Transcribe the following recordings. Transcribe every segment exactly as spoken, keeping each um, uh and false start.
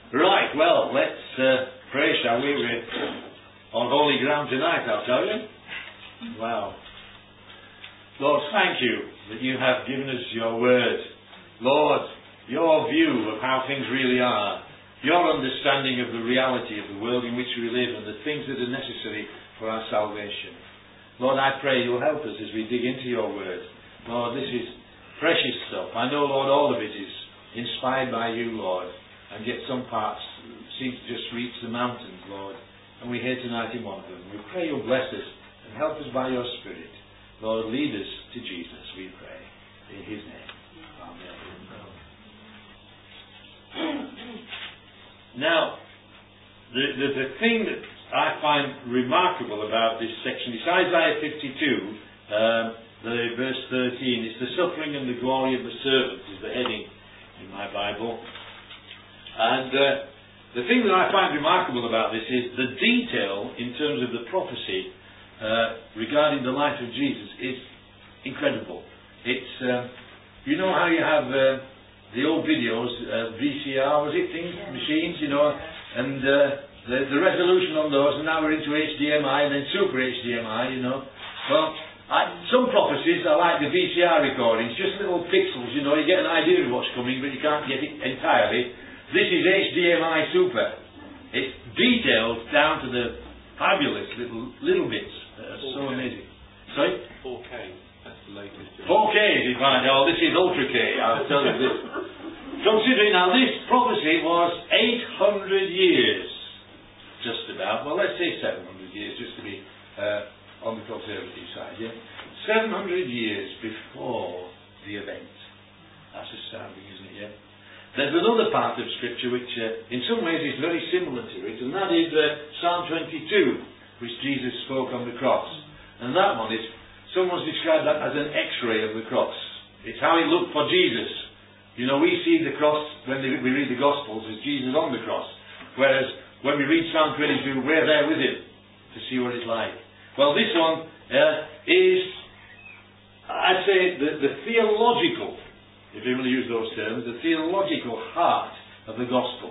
Right, well, let's uh, pray, shall we? We're on holy ground tonight, I'll tell you. Wow. Lord, thank you that you have given us your word. Lord, your view of how things really are, your understanding of the reality of the world in which we live and the things that are necessary for our salvation. Lord, I pray you'll help us as we dig into your word. Lord, this is precious stuff. I know, Lord, all of it is inspired by you, Lord, and yet some parts seem to just reach the mountains, Lord. And we're here tonight in one of them. We pray you'll bless us and help us by your Spirit. Lord, lead us to Jesus, we pray. In his name. Amen. Now, the, the, the thing that I find remarkable about this section is Isaiah fifty-two, um, the verse thirteen. It's the suffering and the glory of the servant is the heading in my Bible. And uh, the thing that I find remarkable about this is the detail in terms of the prophecy uh, regarding the life of Jesus is incredible. It's, uh, you know how you have uh, the old videos, uh, V C R, was it, things, yeah. machines, you know, and uh, the, the resolution on those, and now we're into H D M I and then Super H D M I, you know. Well, I, some prophecies are like the V C R recordings, just little pixels, you know, you get an idea of what's coming, but you can't get it entirely. This is H D M I Super. It's detailed down to the fabulous little little bits. Uh, so amazing. Sorry? four K. That's the latest. four K is it, right? Oh, this is Ultra K. I'll tell you this. Considering now, this prophecy was eight hundred years, just about. Well, let's say seven hundred years, just to be uh, on the conservative side. Yeah, seven hundred years before the event. That's astounding, isn't it? Yeah. There's another part of Scripture which uh, in some ways is very similar to it, and that is uh, Psalm twenty-two, which Jesus spoke on the cross. And that one is, someone's described that as an X-ray of the cross. It's how it looked for Jesus. You know, we see the cross when we read the Gospels as Jesus on the cross, whereas when we read Psalm twenty-two, we're there with him to see what it's like. Well, this one uh, is, I'd say, the, the theological, if you want to use those terms, the theological heart of the gospel.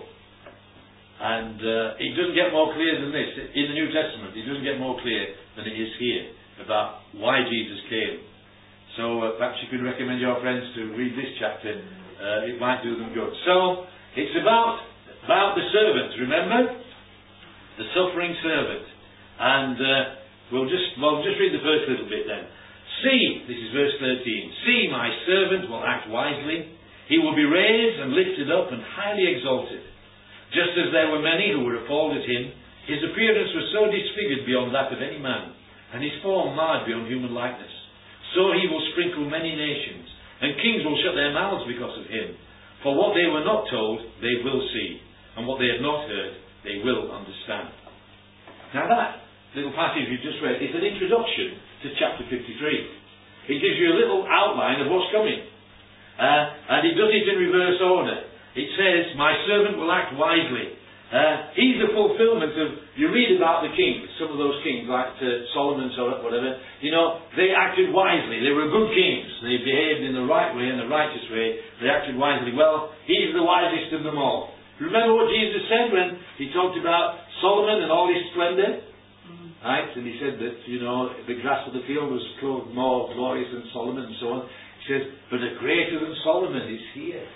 And uh, it doesn't get more clear than this. In the New Testament, it doesn't get more clear than it is here about why Jesus came. So uh, perhaps you could recommend your friends to read this chapter. Uh, it might do them good. So, it's about, about the servant, remember? The suffering servant. And uh, we'll just well just read the first little bit then. See, this is verse thirteen, see, my servant will act wisely. He will be raised and lifted up and highly exalted. Just as there were many who were appalled at him, his appearance was so disfigured beyond that of any man, and his form marred beyond human likeness. So he will sprinkle many nations, and kings will shut their mouths because of him. For what they were not told, they will see, and what they have not heard, they will understand. Now that little passage we just read is an introduction to chapter fifty-three. It gives you a little outline of what's coming. Uh, and it does it in reverse order. It says, my servant will act wisely. Uh, he's the fulfillment of, you read about the kings, some of those kings like uh, Solomon or whatever, you know, they acted wisely. They were good kings. They behaved in the right way, in the righteous way. They acted wisely. Well, he's the wisest of them all. Remember what Jesus said when he talked about Solomon and all his splendour? Right? And he said that, you know, the grass of the field was clothed more glorious than Solomon and so on. He says, but a greater than Solomon is here.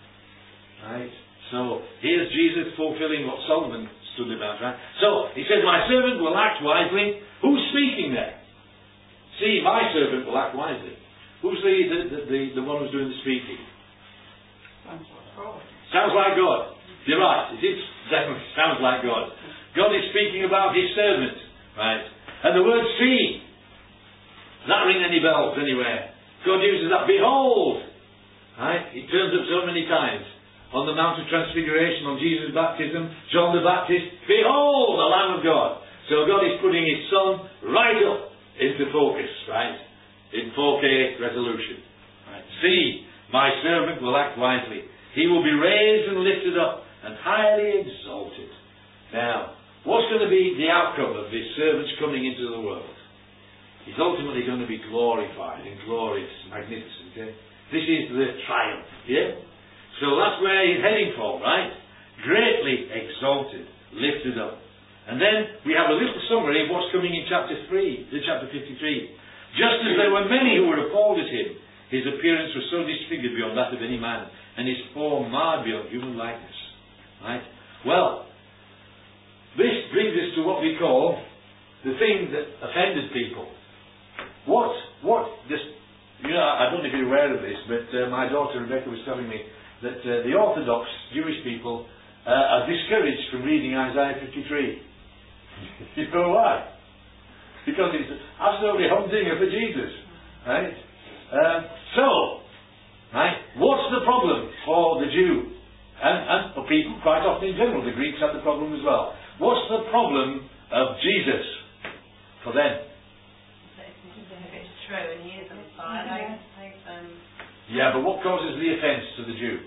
Right? So, here's Jesus fulfilling what Solomon stood about, right? So, he says, my servant will act wisely. Who's speaking there? See, my servant will act wisely. Who's the, the, the, the, the one who's doing the speaking? Sounds like God. Sounds like God. You're right. It is definitely sounds like God. God is speaking about his servant. Right. And the word see, does that ring any bells anywhere? God uses that. Behold! Right? It turns up so many times. On the Mount of Transfiguration, on Jesus' baptism, John the Baptist, behold the Lamb of God. So God is putting his Son right up into focus, right? In four K resolution. Right. See, my servant will act wisely. He will be raised and lifted up and highly exalted. Now, what's going to be the outcome of this servant's coming into the world? He's ultimately going to be glorified and glorious, magnificent. Yeah? This is the triumph. Yeah? So that's where he's heading for, right? greatly exalted, lifted up. And then we have a little summary of what's coming in chapter three, in chapter fifty-three. Just as there were many who were appalled at him, his appearance was so disfigured beyond that of any man, and his form marred beyond human likeness. Right? Well, this brings us to what we call the thing that offended people. What, what, just, you know, I don't know if you're aware of this, but uh, my daughter Rebecca was telling me that uh, the Orthodox Jewish people uh, are discouraged from reading Isaiah fifty-three. You know why? Because it's absolutely humdinger for Jesus. Right? Um, so, right, what's the problem for the Jew? And, and for people, quite often in general, the Greeks had the problem as well. What's the problem of Jesus for them? If it's true and he is the Messiah, they, they, um, Yeah, but what causes the offence to the Jew?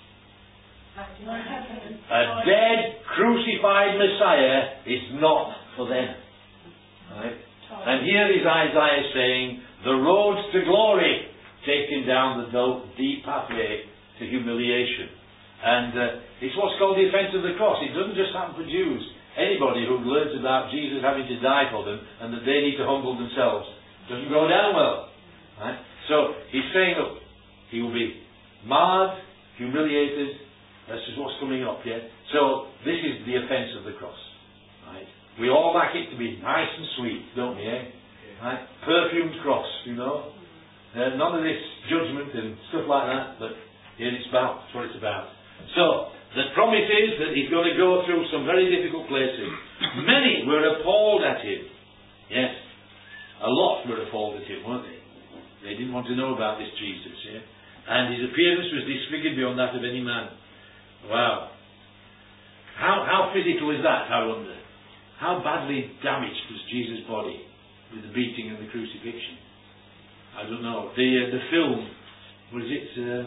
A dead, crucified Messiah is not for them. Right? And here is Isaiah saying, the road to glory, taking down the deep pathway to humiliation. And uh, it's what's called the offence of the cross. It doesn't just happen for Jews. Anybody who learns about Jesus having to die for them and that they need to humble themselves doesn't go down well. Right? So he's saying, look, he will be marred, humiliated. This is what's coming up here. So this is the offence of the cross. Right? We all like it to be nice and sweet, don't we, eh? Right? Perfumed cross, you know. Uh, none of this judgment and stuff like that, but here it's about, that's what it's about. So, the promise is that he's going to go through some very difficult places. Many were appalled at him. Yes. A lot were appalled at him, weren't they? They didn't want to know about this Jesus, yeah? And his appearance was disfigured beyond that of any man. Wow. How, how physical is that, I wonder? How badly damaged was Jesus' body with the beating and the crucifixion? I don't know. The uh, the film, was it? Uh,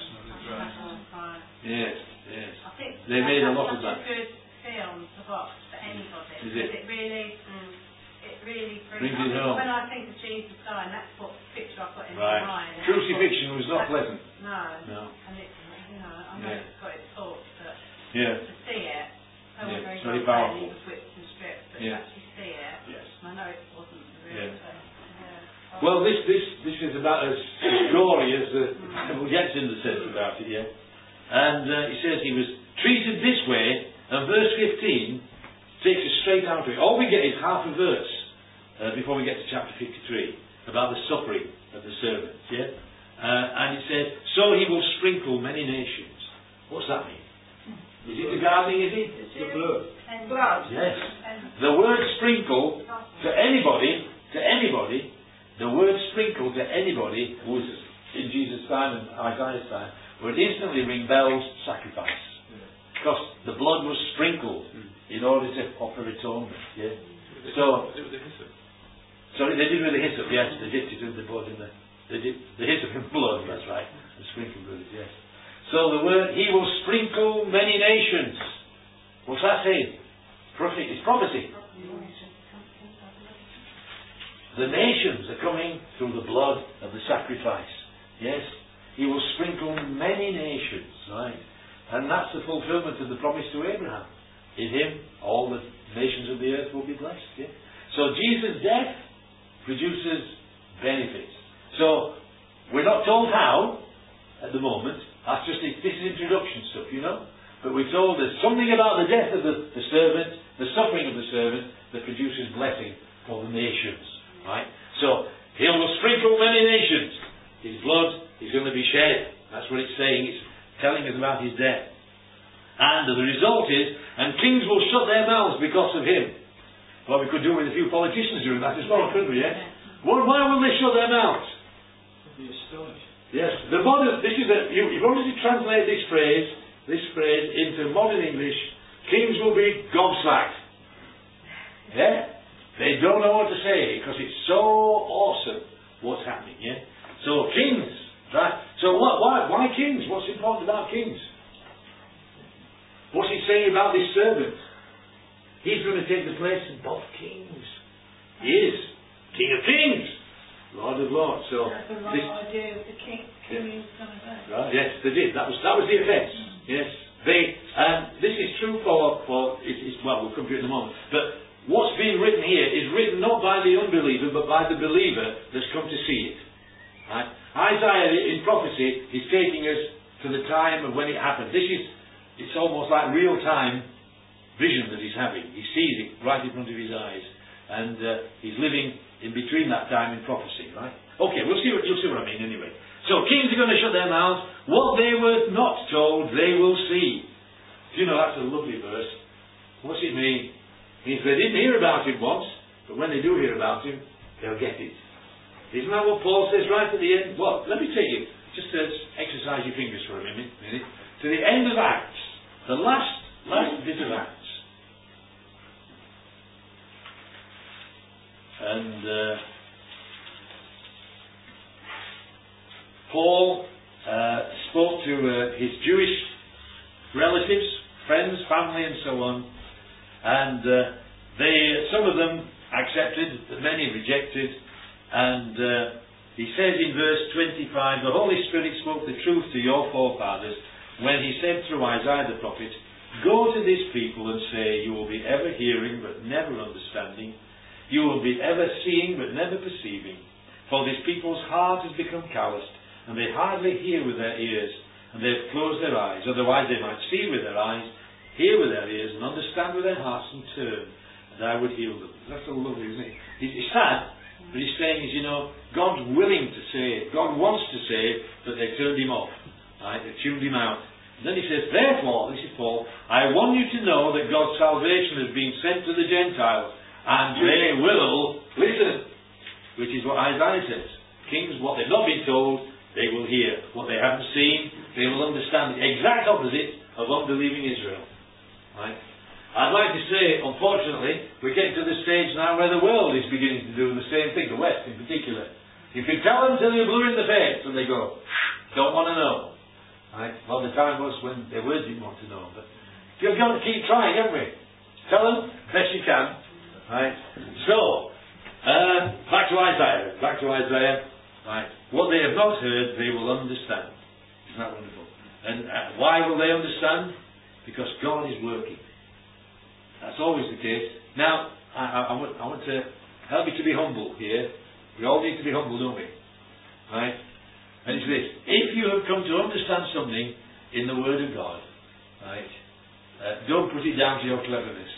yes, yes. I think they made a lot of that. That's a good film to watch for anybody. Is it? It really, mm, it really Brings brings. it I mean, home. when I think of Jesus dying, that's what picture I put in Right. my mind. Crucifixion was not pleasant. No. No. And it, you know, I know Yeah. it's got its faults, but Yeah. to see it, so Yeah, very it's very well powerful. He was whipped and stripped, but Yeah. to actually see it, Yes. I know it wasn't the real Yeah. thing. Yeah. Well, this this this is about as gory as the Bible gets in the sense about it, yeah. And uh, it says he was treated this way, and verse fifteen takes us straight out of it. All we get is half a verse uh, before we get to chapter fifty-three about the suffering of the servant, yeah. Uh, and it says, so he will sprinkle many nations. What's that mean? Is it the gardening? Is it The blood. Blood. Yes. The word sprinkle to anybody, to anybody, the word sprinkle to anybody who was in Jesus' time and Isaiah's time would instantly ring bells, sacrifice. Because the blood was sprinkled in order to offer atonement. Yeah. So, It was a hyssop. sorry, they did with the hyssop, yes, they dipped it in the blood in the, they did the hyssop in blood, that's right, and sprinkled with it, yes. So the word, he will sprinkle many nations. What's that saying? Prophecy. It's prophecy. The nations are coming through the blood of the sacrifice. Yes? He will sprinkle many nations, right? And that's the fulfillment of the promise to Abraham. In him, all the nations of the earth will be blessed. Yeah? So Jesus' death produces benefits. So, we're not told how at the moment. That's just, this is introduction stuff, you know. But we're told there's something about the death of the, the servant, the suffering of the servant, that produces blessing for the nations. Right? So, he will sprinkle many nations. His blood is going to be shed. That's what it's saying. It's telling us about his death. And the result is, and kings will shut their mouths because of him. Well, we could do with a few politicians doing that as well, couldn't we? Yeah? Well, why will they shut their mouths? Be astonished. Yes, the modern. This is a. You, if you wanted to translate this phrase, this phrase into modern English, kings will be gobsmacked. Yeah, they don't know what to say because it's so awesome what's happening. Yeah, so kings, right? So what? Why? Why kings? What's important about kings? What's he saying about this servant? He's going to take the place of both kings. He is King of Kings, Lord of Lords. So That's the this, right idea of the king. King is going to go. right, yes, they did. That was that was the offence. Yes, they. Um, this is well, we'll come to it in a moment. But what's being written here is written not by the unbeliever, but by the believer that's come to see it. Right? Isaiah, in prophecy, is taking us to the time of when it happened. This is, it's almost like real-time vision that he's having. He sees it right in front of his eyes. And uh, he's living in between that time in prophecy, right? Okay, we'll see what, you'll see what I mean anyway. So, kings are going to shut their mouths. What they were not told, they will see. Do you know, that's a lovely verse. What's it mean? It means they didn't hear about him once, but when they do hear about him, they'll get it. Isn't that what Paul says right at the end? Well, let me take you, just to exercise your fingers for a minute, minute to the end of Acts, the last, last bit of Acts. And uh, Paul uh, spoke to uh, his Jewish relatives, friends, family, and so on. And uh, they, some of them accepted, but many rejected. And uh, he says in verse twenty-five, the Holy Spirit spoke the truth to your forefathers when he said through Isaiah the prophet, go to this people and say, you will be ever hearing but never understanding. You will be ever seeing but never perceiving. For this people's heart has become calloused, and they hardly hear with their ears, and they have closed their eyes. Otherwise they might see with their eyes, hear with their ears, and understand with their hearts, and turn, and I would heal them. That's so lovely, isn't it? It's sad, but he's saying is, you know, God's willing to save. God wants to save, but they turned him off. Right? They tuned him out. And then he says, therefore, this is Paul, I want you to know that God's salvation has been sent to the Gentiles, and they will listen. Which is what Isaiah says. Kings, what they've not been told, they will hear. What they haven't seen, they will understand. The exact opposite of unbelieving Israel. Right? I'd like to say, unfortunately, we're getting to the stage now where the world is beginning to do the same thing, the West in particular. You can tell them till you're blue in the face, and they go, don't want to know. Right? Well, the time was when they were didn't want to know. But you've got to keep trying, haven't we? Tell them best you can. Right? So, uh, back to Isaiah. Back to Isaiah. Right? What they have not heard, they will understand. Isn't that wonderful? And uh, why will they understand? Because God is working. That's always the case. Now, I, I, I, want, I want to help you to be humble here. We all need to be humble, don't we? Right? And it's this. If you have come to understand something in the Word of God, right, uh, don't put it down to your cleverness.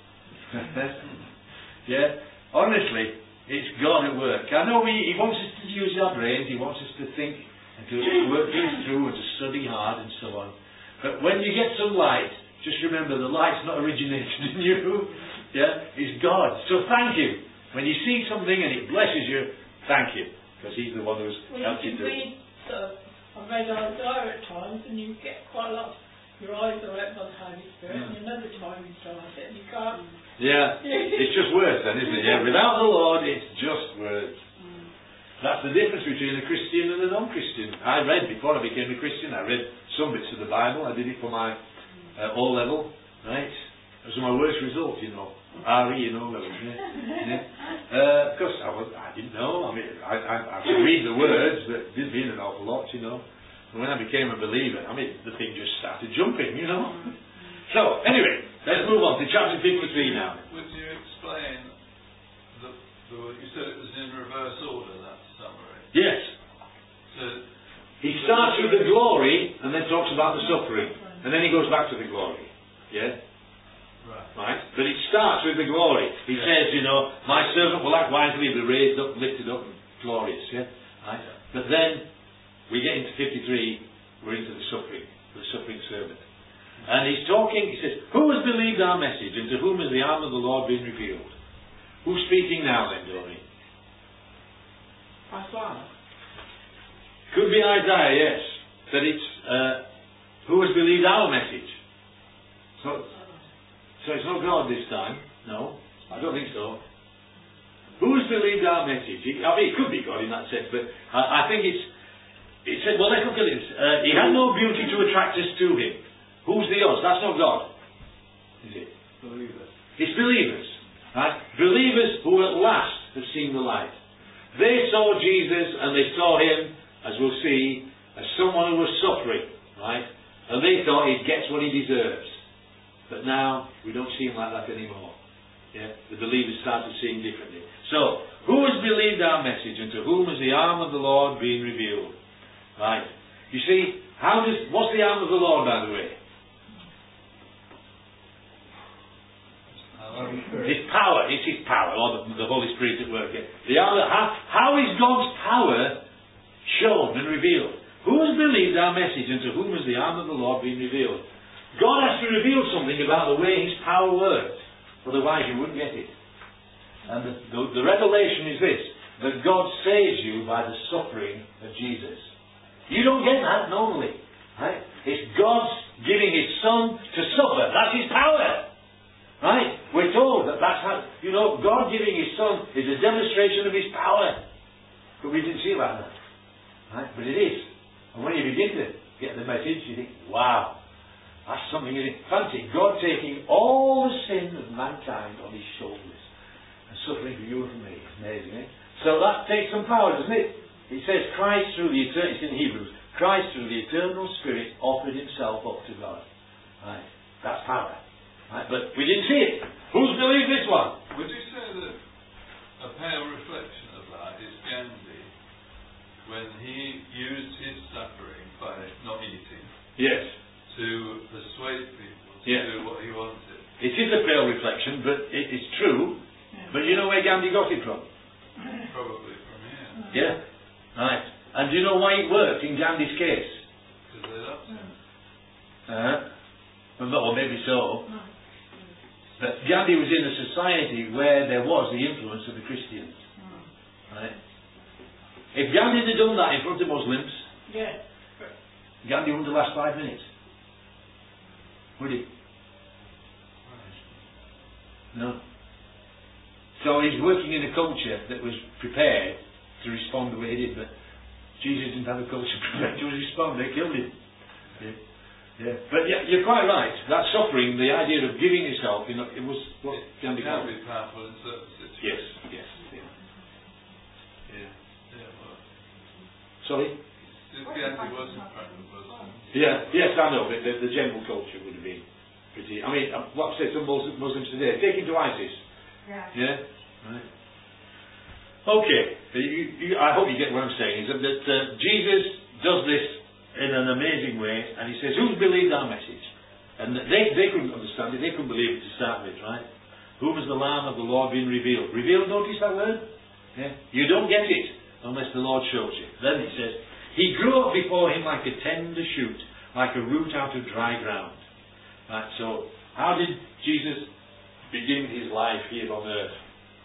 Yeah? Honestly, it's God at work. I know he, he wants us to use our brains, he wants us to think and to work things through and to study hard and so on. But when you get some light, just remember the light's not originated in you. Yeah? It's God. So thank you. When you see something and it blesses you, thank you. Because he's the one who's well, helped you you do read, it. uh, I've read Isaiah at times and you get quite a lot. Your eyes are opened by the Holy Spirit, mm. and another time you start it and you can't. Yeah, it's just words then, isn't it? Yeah, without the Lord, it's just words. Mm. That's the difference between a Christian and a non-Christian. I read, before I became a Christian, I read some bits of the Bible. I did it for my uh, O level, right? That was my worst result, you know. R E in O level, yeah. yeah. Uh, because I, was, I didn't know. I mean, I, I, I could read the words, but it didn't mean an awful lot, you know. And when I became a believer, I mean, the thing just started jumping, you know. So, anyway, let's move on to chapter fifty-three now. Would you explain, the, the, you said it was in reverse order, that summary? Yes. So, he starts with the glory, and then talks about the suffering. And then he goes back to the glory. Yeah? Right. Right? But it starts with the glory. He yeah. says, you know, my servant will act wisely, be raised up, lifted up, and glorious. Yeah? Right? Yeah. But then, we get into fifty-three, we're into the suffering, the suffering servant. And he's talking, he says, who has believed our message, and to whom has the arm of the Lord been revealed? Who's speaking now then, Doreen? Isaiah. Could be Isaiah, yes. But it's, uh, who has believed our message? So, so it's not God this time. No, I don't think so. Who has believed our message? I mean, it could be God in that sense, but I, I think it's, it said, well, let's look at this. Uh, he had no beauty to attract us to him. Who's the us? That's not God. Is it? Believers. It's believers. Right? Believers who at last have seen the light. They saw Jesus and they saw him, as we'll see, as someone who was suffering. Right? And they thought he gets what he deserves. But now, we don't see him like that anymore. Yeah? The believers started seeing differently. So, who has believed our message, and to whom has the arm of the Lord been revealed? Right. You see, how does, what's the arm of the Lord, by the way? His power. It's His power, or the, the Holy Spirit at work. The arm, how, how is God's power shown and revealed? Who has believed our message, and to whom has the arm of the Lord been revealed? God has to reveal something about the way His power works. Otherwise you wouldn't get it. And the, the, the revelation is this, that God saves you by the suffering of Jesus. You don't get that normally. Right? It's God's giving His Son to suffer. That's His power. Right? We're told that that's how, you know, God giving His Son is a demonstration of His power. But we didn't see about that. Right? But it is. And when you begin to get the message, you think, wow, that's something. Fancy God taking all the sin of mankind on His shoulders and suffering for you and for me. It's amazing, eh? So that takes some power, doesn't it? It says Christ through the eternal, it's in Hebrews, Christ through the eternal Spirit offered Himself up to God. Right? That's power. Right? But we didn't see it. Who's believed this one? Would you say that a pale reflection of that is Gandhi, when he used his suffering by not eating, Yes. to persuade people to Yes. do what he wanted? It is a pale reflection, but it is true. But you know where Gandhi got it from? Probably from here. Yeah? Right. And do you know why it worked in Gandhi's case? Because they loved him. Uh-huh. Well, maybe so. But Gandhi was in a society where there was the influence of the Christians. Right? If Gandhi had done that in front of Muslims, Yeah. Gandhi wouldn't last five minutes. Would he? No. So he's working in a culture that was prepared to respond the way he did, but Jesus didn't have a culture prepared to respond. They killed him. Yeah. Yeah. But yeah, you're quite right. That suffering, the idea of giving yourself, you know, it was what It Gandhi can called. be powerful in certain situations. Yes, yes. Yeah. Yeah. Yeah, well, Sorry? if Gandhi wasn't pregnant, wasn't he? Yeah, yes, I know, but the, the general culture would have been pretty. I mean, uh, what I say some Muslims, Muslims today, take him to ISIS. Yeah. Yeah? Right. Okay, you, you, I hope you get what I'm saying, is that, that uh, Jesus does this in an amazing way, and He says, who's believed our message? And they, they couldn't understand it, they couldn't believe it to start with, right? Whom has the Lamb of the Lord been revealed? Revealed, notice that word? Yeah? You don't get it unless the Lord shows you. Then it says, He grew up before Him like a tender shoot, like a root out of dry ground. Right, so, how did Jesus begin His life here on earth?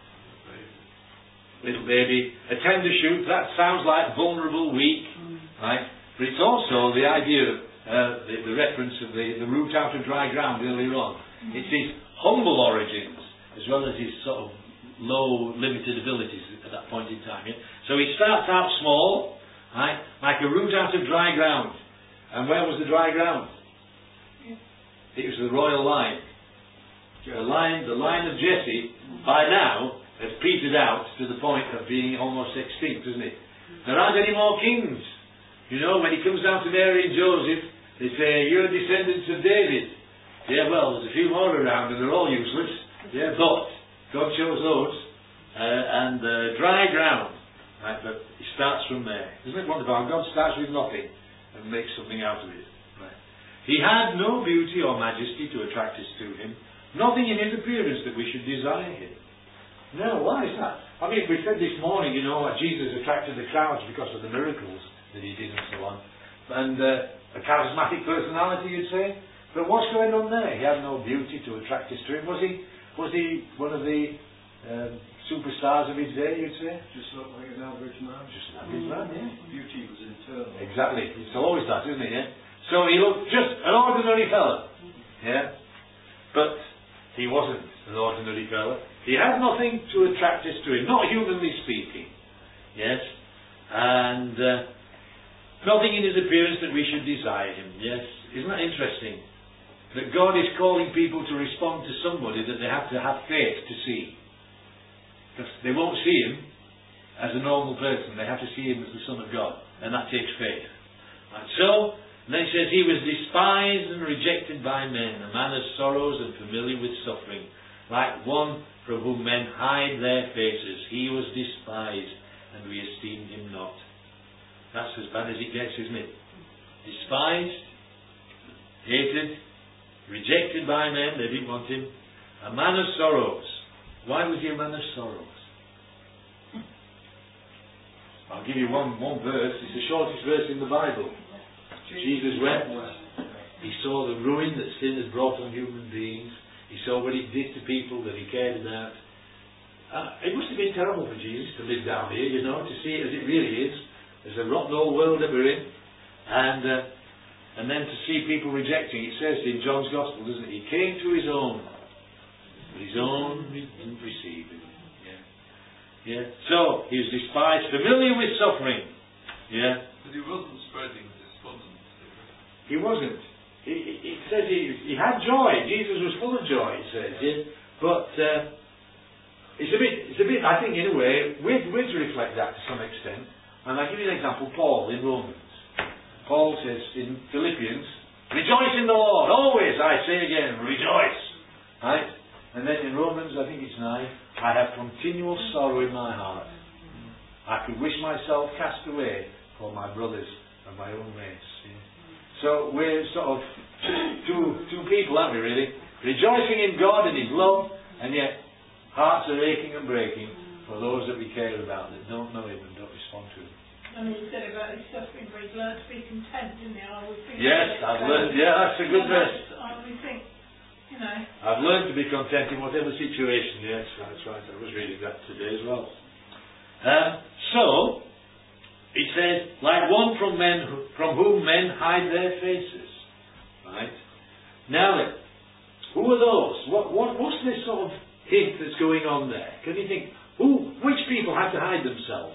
Little baby. A tender shoot, that sounds like vulnerable, weak, right? But it's also the idea of uh, the, the reference of the, the root out of dry ground earlier on. It's his humble origins, as well as his sort of low, limited abilities at that point in time. Yeah? So he starts out small, right? Like a root out of dry ground. And where was the dry ground? It was the royal line. The line, the line of Jesse, by now, has petered out to the point of being almost extinct, isn't it? There aren't any more kings. You know, when he comes down to Mary and Joseph, they say, you're descendants of David. Yeah, well, there's a few more around and they're all useless. Yeah, but God chose those. Uh, and uh, dry ground. Right, but it starts from there. Isn't it wonderful? God starts with nothing and makes something out of it. Right. He had no beauty or majesty to attract us to Him. Nothing in His appearance that we should desire Him. No, why is that? I mean, we said this morning, you know, Jesus attracted the crowds because of the miracles that He did and so on. And uh, a charismatic personality, you'd say. But what's going on there? He had no beauty to attract us to Him. Was he Was he one of the um, superstars of his day, you'd say? Just looked like an average man. Just an average man, yeah. Beauty was internal. Exactly. It's always that, isn't it? Yeah? So he looked just an ordinary fella. Yeah? But he wasn't an ordinary fella. He had nothing to attract us to Him, not humanly speaking. Yes? And uh, nothing in His appearance that we should desire Him. Yes? Isn't that interesting? That God is calling people to respond to somebody that they have to have faith to see. Because they won't see Him as a normal person. They have to see Him as the Son of God. And that takes faith. And so, And then it says, he was despised and rejected by men, a man of sorrows and familiar with suffering, like one from whom men hide their faces. He was despised, and we esteemed him not. That's as bad as it gets, isn't it? Despised, hated, rejected by men, they didn't want him. A man of sorrows. Why was he a man of sorrows? I'll give you one, one verse. It's the shortest verse in the Bible. Jesus wept. He saw the ruin that sin had brought on human beings. He saw what it did to people that he cared about. Uh, it must have been terrible for Jesus to live down here, you know, to see it as it really is. There's a rotten old world that we're in. And uh, and then to see people rejecting. It says in John's Gospel, doesn't it? He came to his own, but his own didn't receive him. Yeah. Yeah. So, he was despised, familiar with suffering. Yeah. But he wasn't spreading despondency. He wasn't. It, it, it says he, he had joy. Jesus was full of joy, it says. Yeah? But uh, it's a bit, it's a bit, I think in a way, we're, we're to reflect that to some extent. And I'll give you an example. Paul in Romans. Paul says in Philippians, rejoice in the Lord. Always, I say again, rejoice. Right? And then in Romans, I think it's nine, I have continual sorrow in my heart. I could wish myself cast away for my brothers and my own race. Yeah? So we're sort of two, two people, aren't we really? Rejoicing in God and His love, and yet hearts are aching and breaking for those that we care about, that don't know Him and don't respond to Him. And he said about his suffering, but he's learned to be content, didn't he? I always think Yes, I've learned, yeah, that's a good verse. I always think, you know. I've learned to be content in whatever situation, yes, that's right, I was reading that today as well. Um, so, it says, like one from men who, from whom men hide their faces. Right? Now then, who are those? What, what, what's this sort of hint that's going on there? Can you think, who, which people had to hide themselves?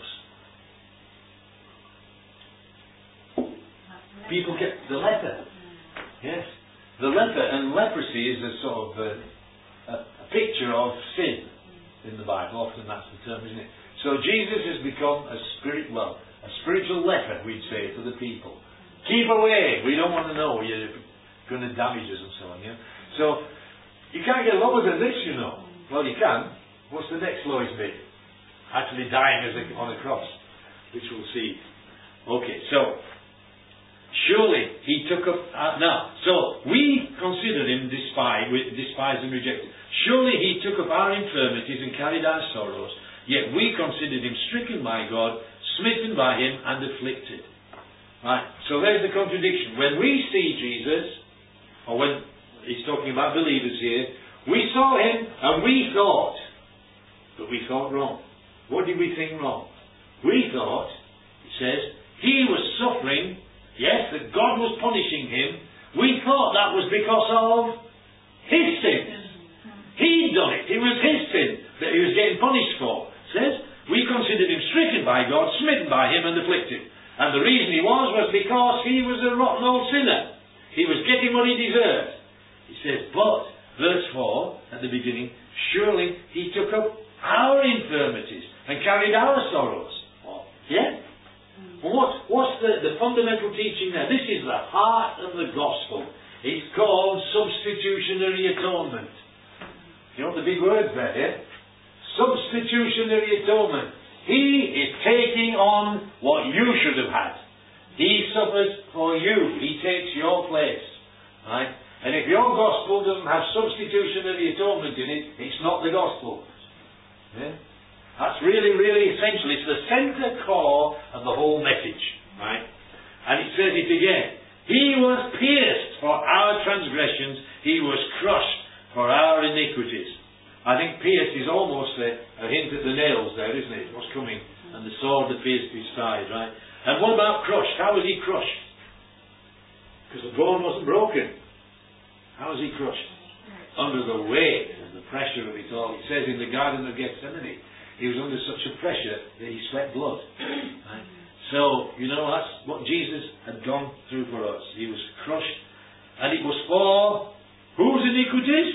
People get the leper. Yes. The leper, and leprosy is a sort of a, a, a picture of sin in the Bible. Often that's the term, isn't it? So Jesus has become a spirit, well, a spiritual leper, we'd say, to the people. Keep away. We don't want to know. You're going to damage us and so on. Yeah. So you can't get lower than this, you know. Well, you can. What's the next lowest bit? Actually dying as a, on a cross, which we'll see. Okay, so surely he took up. Uh, now, so we considered him despised, despised and rejected. Surely he took up our infirmities and carried our sorrows. Yet we considered him stricken by God, smitten by him, and afflicted. Right. So there's the contradiction. When we see Jesus, or when he's talking about believers here, we saw him and we thought, but we thought wrong. What did we think wrong? We thought, it says, he was suffering. Yes, that God was punishing him. We thought that was because of his sins. He'd done it. It was his sin that he was getting punished for. It says, we considered him stricken by God, smitten by him and afflicted. And the reason he was, was because he was a rotten old sinner. He was getting what he deserved. He says, but, verse four, at the beginning, surely he took up our infirmities and carried our sorrows. Oh, yeah? Well, what, what's the, the fundamental teaching there? This is the heart of the gospel. It's called substitutionary atonement. You know the big words there, yeah? Substitutionary atonement. He is taking on what you should have had. He suffers for you. He takes your place. Right? And if your gospel doesn't have substitutionary atonement in it, it's not the gospel. Yeah? That's really, really essential. It's the centre core of the whole message. Right? And it says it again. He was pierced for our transgressions. He was crushed for our iniquities. I think pierced is almost a, a hint at the nails there, isn't it? What's coming? And the sword that pierced his side, right? And what about crushed? How was he crushed? Because the bone wasn't broken. How was he crushed? Under the weight and the pressure of it all. It says in the Garden of Gethsemane, he was under such a pressure that he sweat blood. Right? So, you know, that's what Jesus had gone through for us. He was crushed. And it was for whose iniquities?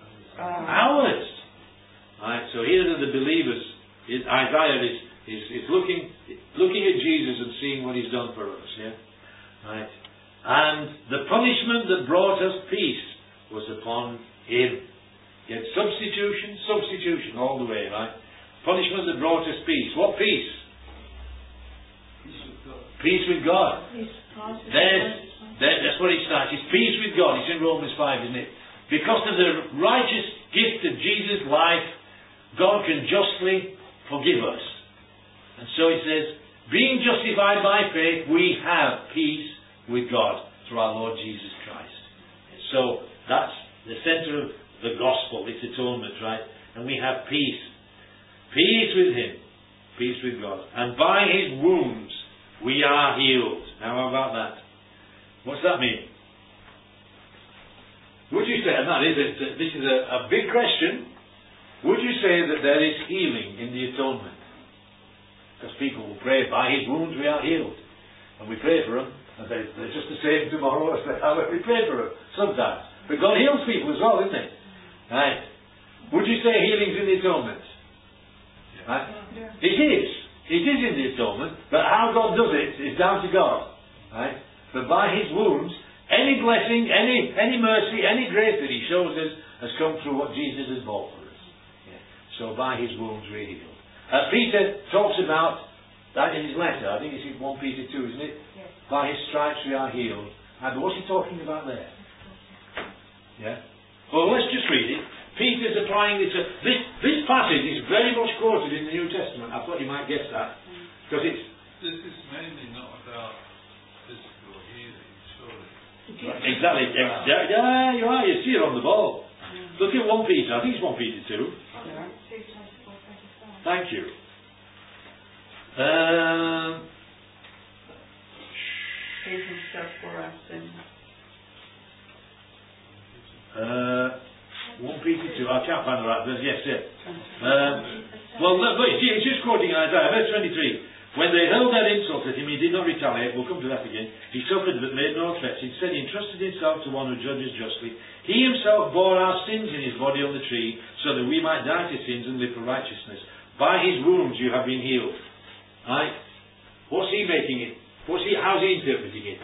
Um. Ours. Right, so here are the believers. Isaiah is, is, is looking looking at Jesus and seeing what he's done for us. Yeah, right. And the punishment that brought us peace was upon him. He had substitution, substitution all the way, right? Punishment that brought us peace. What peace? Peace with God. Peace with God. Peace, God, There's, there, that's what it starts. It's peace with God. It's in Romans five, isn't it? Because of the righteous gift of Jesus' life, God can justly forgive us. And so it says, being justified by faith, we have peace with God through our Lord Jesus Christ. So that's the centre of the gospel, it's atonement, right? And we have peace. Peace with Him. Peace with God. And by His wounds we are healed. Now how about that? What's that mean? Would you say, and that is, a, this is a, a big question, would you say that there is healing in the atonement? Because people will pray, by His wounds we are healed. And we pray for them, and they, they're just the same tomorrow as they are when we pray for them, sometimes. But God heals people as well, isn't He? Right? Would you say healing's in the atonement? Right? Yeah. It is. It is in the atonement, but how God does it is down to God. Right? But by His wounds, any blessing, any any mercy, any grace that He shows us has come through what Jesus has bought for us. Yeah. So by His wounds we're healed. Uh, Peter talks about that in his letter. I think it's in First Peter two, isn't it? Yes. By His stripes we are healed. And what's he talking about there? Yeah? Well, let's just read it. Peter's applying this. Uh, this this passage is very much quoted in the New Testament. I thought you might guess that. Because it's... This is mainly not about physical healing, surely. Exactly. Yeah, yeah, you are. You see it on the ball. Look at First Peter. I think it's First Peter two. Thank you. Um, He himself for our sins. uh, First Peter two. I can't find the right verse. Yes, yes. Um, well, look, look, it's just quoting Isaiah, verse twenty-three. When they hurled their insults at him, he did not retaliate. We'll come to that again. He suffered but made no threats. Instead, he entrusted himself to one who judges justly. He himself bore our sins in his body on the tree, so that we might die to sins and live for righteousness. By his wounds you have been healed. Right? What's he making it? What's he? How's he interpreting it?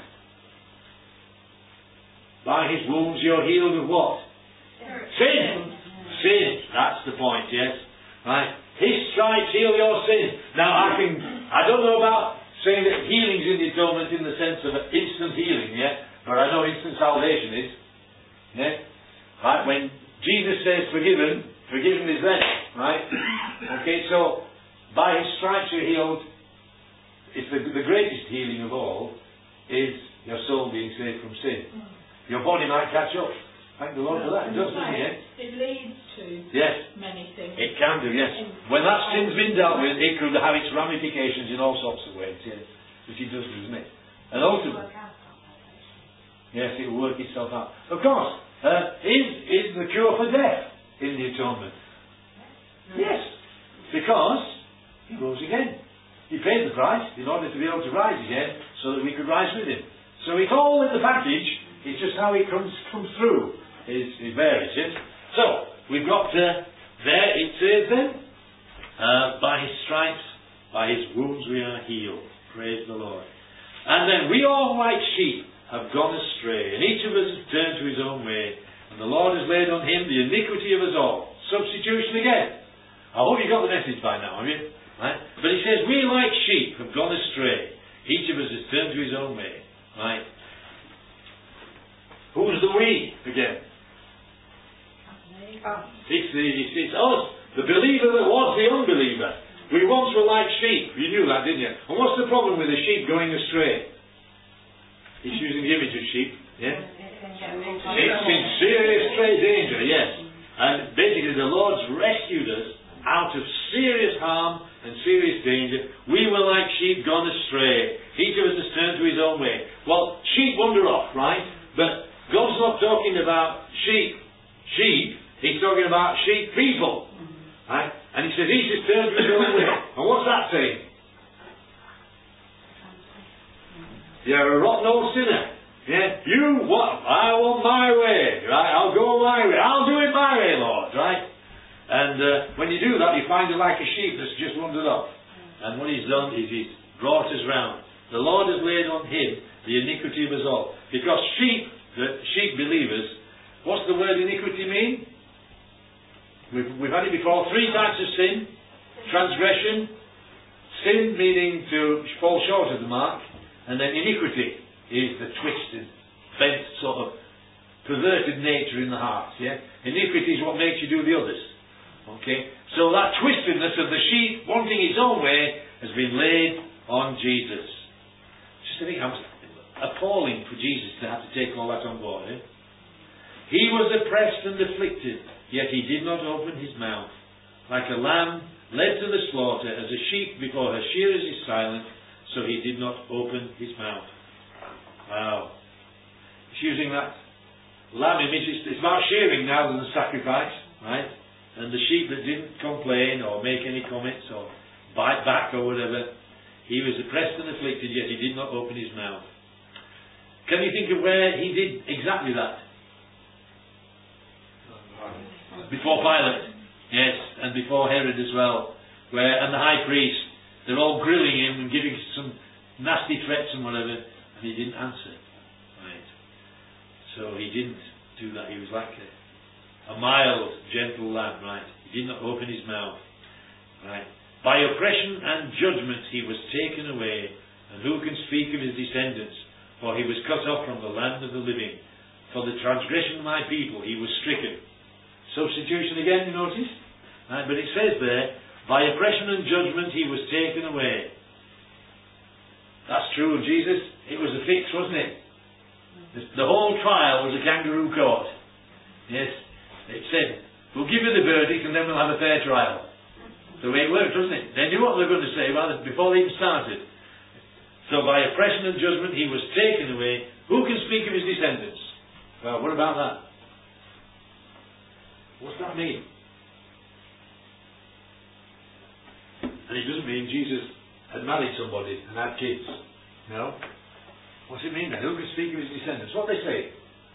By his wounds you're healed of what? Sin. Sin. That's the point. Yes. Right. His stripes heal your sin. Now I can, I don't know about saying that healing's in the atonement in the sense of instant healing, yeah? But I know instant salvation is. Yeah? Right? When Jesus says forgiven, forgiven is then. Right? Okay, so by His stripes you're healed. It's the, the greatest healing of all is your soul being saved from sin. Your body might catch up. Thank the Lord for that. It does, doesn't it? It leads to Yes. many things. It can do, yes. When that sin's been dealt with, it could have its ramifications in all sorts of ways, yes. Which it does, doesn't it? And ultimately, yes, it will work itself out. Of course, uh, is, is the cure for death in the atonement? Yes. Because He rose again. He paid the price in order to be able to rise again so that we could rise with Him. So it's all in the package, it's just how it comes, comes through. It, it varies, yes? So, we've got uh, there, it says then, uh, by His stripes, by His wounds we are healed. Praise the Lord. And then, we all like sheep have gone astray, and each of us has turned to his own way, and the Lord has laid on Him the iniquity of us all. Substitution again. I hope you got the message by now, have you? Right? But He says, we like sheep have gone astray. Each of us has turned to his own way. Right? Who's the we again? It's, the, it's, it's us, the believer that was the unbeliever. We once were like sheep. You knew that, didn't you? And what's the problem with a sheep going astray? It's using the image of sheep. Yeah? It's in serious great danger, yes. And basically the Lord's rescued us out of serious harm and serious danger. We were like sheep gone astray. Each of us has turned to his own way. Well, sheep wander off, right? But God's not talking about sheep. Sheep. He's talking about sheep people. Right? And He says, each has turned to his own way. And what's that saying? You're a rotten old sinner. Yeah? You, what? I want my way. Right? I'll go my way. I'll do it my way, Lord. Right? And uh, when you do that, you find it like a sheep that's just wandered off. And what He's done is He's brought us round. The Lord has laid on Him the iniquity of us all. Because sheep, the sheep believers, what's the word iniquity mean? We've, we've had it before. Three types of sin. Transgression. Sin meaning to fall short of the mark. And then iniquity is the twisted, bent, sort of perverted nature in the heart. Yeah? Iniquity is what makes you do the others. Okay? So that twistedness of the sheep wanting its own way has been laid on Jesus. Just I think it was appalling for Jesus to have to take all that on board. Eh? He was oppressed and afflicted, yet he did not open his mouth. Like a lamb led to the slaughter, as a sheep before her shearers is silent, so he did not open his mouth. Wow. It's using that lamb image. It's, it's about shearing now than sacrifice, right? And the sheep that didn't complain or make any comments or bite back or whatever, he was oppressed and afflicted, yet he did not open his mouth. Can you think of where he did exactly that? Before Pilate, yes, and before Herod as well, where and the high priest, they're all grilling him and giving some nasty threats and whatever, and he didn't answer. Right. So he didn't do that. He was like a A mild, gentle lamb, right? He did not open his mouth, right? By oppression and judgment he was taken away, and who can speak of his descendants? For he was cut off from the land of the living. For the transgression of my people he was stricken. Substitution again, you notice? Right? But it says there, by oppression and judgment he was taken away. That's true of Jesus. It was a fix, wasn't it? The whole trial was a kangaroo court. Yes. It said, we'll give you the verdict and then we'll have a fair trial. The way it worked, doesn't it? They knew what they were going to say rather before they even started. So by oppression and judgment he was taken away. Who can speak of his descendants? Well, what about that? What's that mean? And it doesn't mean Jesus had married somebody and had kids. No. What's it mean then? Who can speak of his descendants? What they say?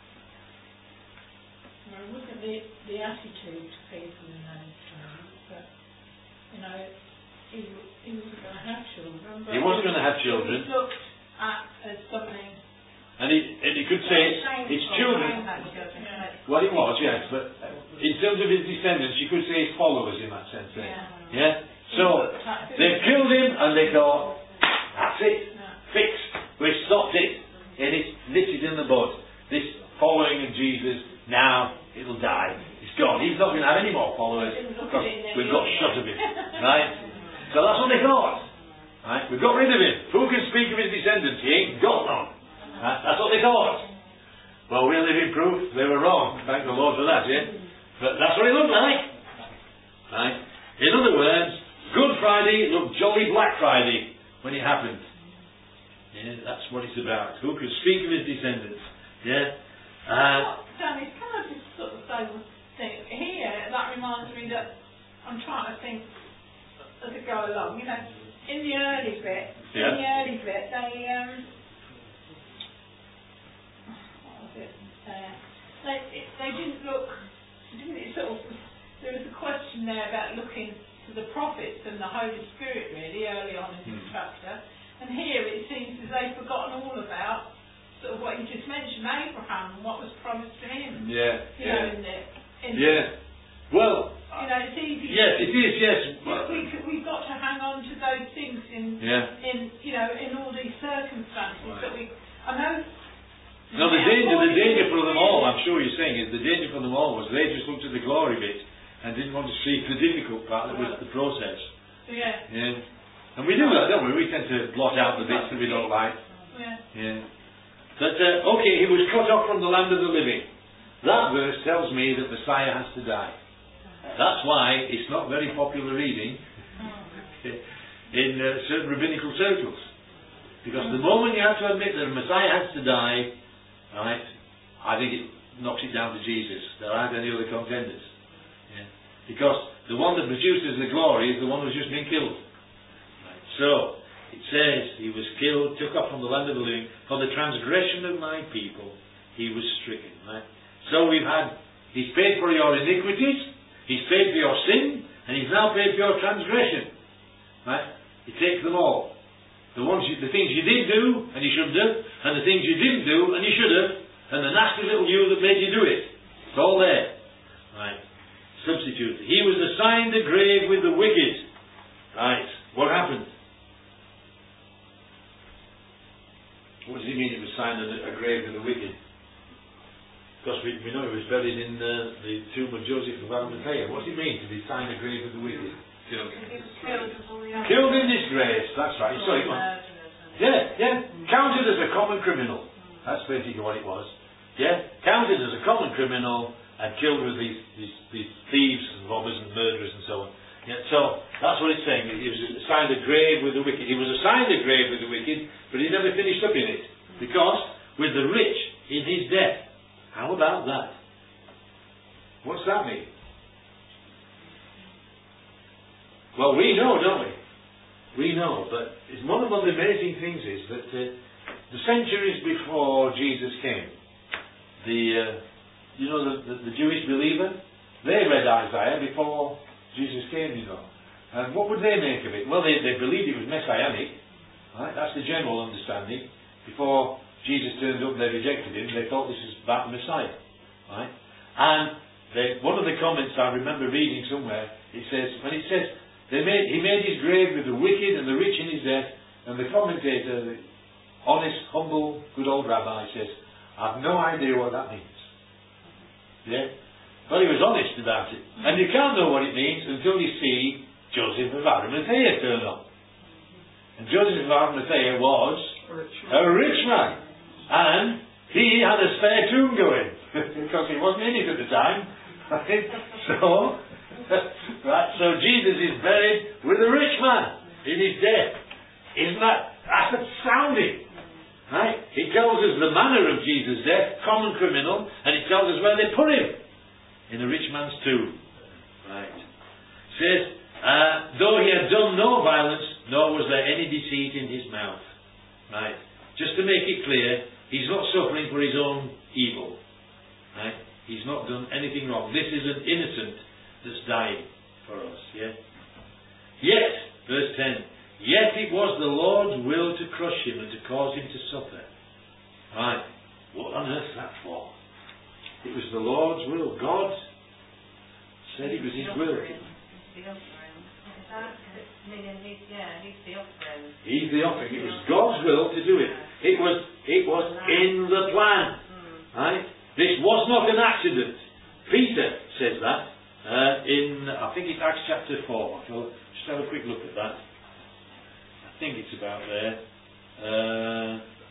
Well, look at the, the attitude to people in those times, but, you know, he, he wasn't going to have children. But he wasn't going to have children. He was looked at as something... And he, and he could say, his children... Well, he was, yes, but in terms of his descendants, you could say his followers in that sense. Eh? Yeah. yeah? So, they killed him and they thought, that's it, Yeah. fixed, we've stopped it. And it's nipped in the bud. This following of Jesus, now it'll die. It's gone. He's not going to have any more followers because we've got shut of him. Right? So that's what they thought. Right? We've got rid of him. Who can speak of his descendants? He ain't got none. Right? That's what they thought. Well, we're living proof they were wrong. Thank the Lord for that, yeah? But that's what it looked like. Right? In other words, Good Friday looked jolly Black Friday when it happened. Yeah, that's what it's about. Who can speak of his descendants? Yeah? Uh, Danny, can I just sort of say one thing? Here, that reminds me that I'm trying to think as I go along. You know, in the early bit, Yeah. in the early bit, they, um, what was it there? They, it, they didn't look, didn't it sort of, there was a question there about looking to the prophets and the Holy Spirit really early on in the Hmm. chapter. And here it seems as they've forgotten all about sort of what you just mentioned, Abraham, and what was promised to him. yeah. You Yeah. know, in the, in Yeah. Well, you know, it's easy. yes, it is, yes. But we, we've got to hang on to those things in, Yeah. in you know, in all these circumstances Right. that we. I know. No, the yeah, danger, the according danger to for them the- all, I'm sure you're saying, is the danger for them all was they just looked at the glory bit and didn't want to see the difficult part that was the process. Yeah. Yeah. And we do that, don't we? We tend to blot out the bits that we don't like. Yeah. Yeah. But, uh, okay, he was cut off from the land of the living. That verse tells me that Messiah has to die. That's why it's not very popular reading in uh, certain rabbinical circles. Because the moment you have to admit that Messiah has to die, right, I think it knocks it down to Jesus. There aren't any other contenders. Yeah. Because the one that produces the glory is the one who's just been killed. Right. So, it says, he was killed, took up from the land of the living, for the transgression of my people, he was stricken. Right. So we've had, he's paid for your iniquities, he's paid for your sin, and he's now paid for your transgression. Right? He takes them all. The ones you, the things you did do and you shouldn't have, and the things you didn't do and you should have, and the nasty little you that made you do it. It's all there. Right. Substitute. He was assigned a grave with the wicked. Right. What happened? What does he mean he was assigned a, a grave with the wicked? Because we, we know he was buried in uh, the tomb of Joseph of Arimathea. What does it mean to be assigned a grave with the wicked? Killed. Killed in disgrace. That's right. Sorry, go on. Yeah, yeah. Counted as a common criminal. That's basically what it was. Yeah. Counted as a common criminal and killed with these, these, these thieves and robbers and murderers and so on. Yeah, so that's what it's saying. He was assigned a grave with the wicked. He was assigned a grave with the wicked, but he never finished up in it. Because with the rich in his death. How about that? What's that mean? Well, we know, don't we? We know, but it's one of the amazing things is that uh, the centuries before Jesus came, the uh, you know the, the, the Jewish believer, they read Isaiah before Jesus came, you know. And what would they make of it? Well, they, they believed it was messianic, right? That's the general understanding. Before Jesus turned up, they rejected him. They thought this was about the Messiah, right? And they, one of the comments I remember reading somewhere, it says, when it says they made, he made his grave with the wicked and the rich in his death, and the commentator, the honest, humble, good old rabbi, says, I've no idea what that means. Yeah? But he was honest about it. And you can't know what it means until you see Joseph of Arimathea turn up. And Joseph of Arimathea was a rich man. And he had a spare tomb going. Because he wasn't in it at the time. so, right, so Jesus is buried with a rich man in his death. Isn't that, that's astounding. Right? It tells us the manner of Jesus' death, common criminal, and it tells us where they put him. In a rich man's tomb. Right. It says, uh, though he had done no violence, nor was there any deceit in his mouth. Right. Just to make it clear, he's not suffering for his own evil. Right. He's not done anything wrong. This is an innocent that's dying for us. Yeah. Yet, verse ten, yet it was the Lord's will to crush him and to cause him to suffer. Right. What on earth is that for? It was the Lord's will. God said it was His will. He's the offering. Is that? Meaning he's, yeah, he's the offering. He's the offering. It was God's will to do it. It was, it was in the plan. Right? This was not an accident. Peter says that uh, in, I think it's Acts chapter four. So just have a quick look at that. I think it's about there. Uh,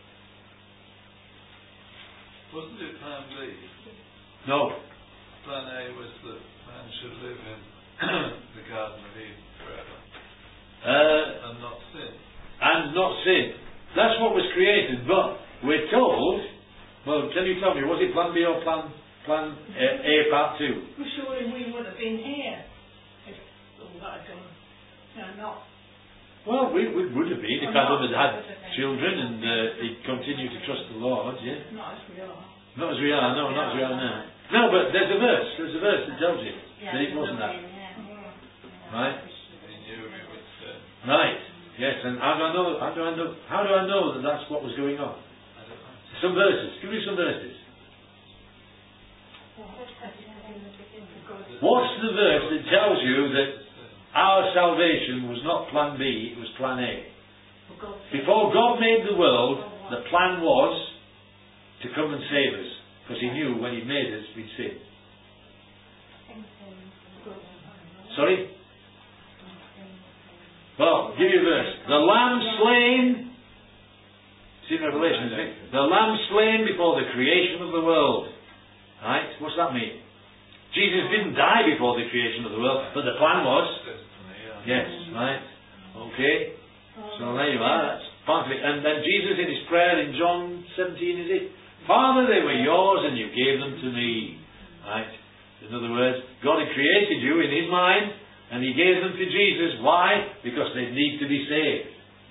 Wasn't it Plan B? No. Plan A was that man should live in the Garden of Eden forever. Uh, and not sin. And not sin. That's what was created, but we're told, well, can you tell me, was it Plan B or Plan Plan A, A Part two? Well, surely we would have been here if all that had done. No, not. Well, we, we would have been if Adam had had children and uh, he'd continued to trust the Lord, yeah? Not as we are. Not as we are, no, not as we are now. No, but there's a verse, there's a verse that tells you Yeah, that it wasn't that. Right? He knew it was sin. Right. Yes, and how do I know, how do I know, how do I know that that's what was going on? I don't know. Some verses. Give me some verses. What's the verse that tells you that our salvation was not Plan B, it was Plan A? Before God made the world, the plan was to come and save us. Because He knew when He made us, we'd sin. Sorry? Well, give you a verse. The lamb slain, see in Revelation, isn't it? The lamb slain before the creation of the world. Right? What's that mean? Jesus didn't die before the creation of the world, but the plan was. Yes, right. Okay. So there you are. That's part of it. And then Jesus in His prayer in John seventeen, is it? Father, they were yours and you gave them to me. Right? In other words, God had created you in His mind and He gave them to Jesus. Why? Because they need to be saved.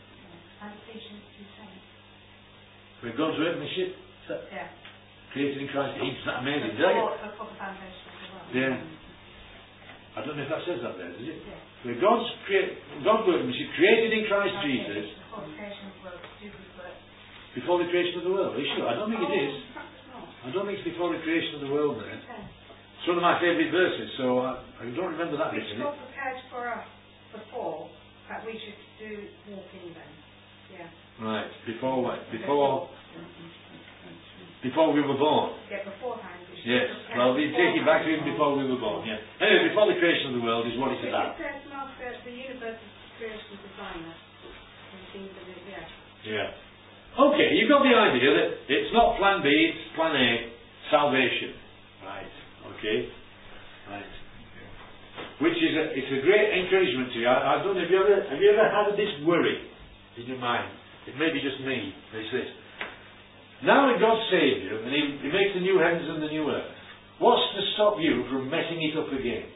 We're God's workmanship. Yeah. Created in Christ. Isn't that amazing? Before, before the foundation of the world. Yeah. I don't know if that says that there, does it? Yeah. Where God's, crea- God's workmanship created in Christ Jesus Before the creation of the world, to do good works. before the creation of the world. Are you sure? I don't think it is. I don't think it's before the creation of the world there. It's one of my favourite verses, so I, I don't remember that bit Which in it. God prepared for us before, that we should do walk in them. Yeah. Right, before what? Before, before we were born. Yeah, beforehand. we should Yes, prepare well, we take it back to even beforehand. before we were born, yeah. Anyway, before the creation of the world is what it's It about. says, Mark, that the universe is creation designer. And things of it, yeah. Yeah. Okay, you've got the idea that it's not plan B, it's plan A, salvation. Right, okay. Right. Which is a, it's a great encouragement to you. I, I don't know, have you ever, have you ever had this worry in your mind? It may be just me, but it's this. Now that God saved you, and he, he makes the new heavens and the new earth, what's to stop you from messing it up again?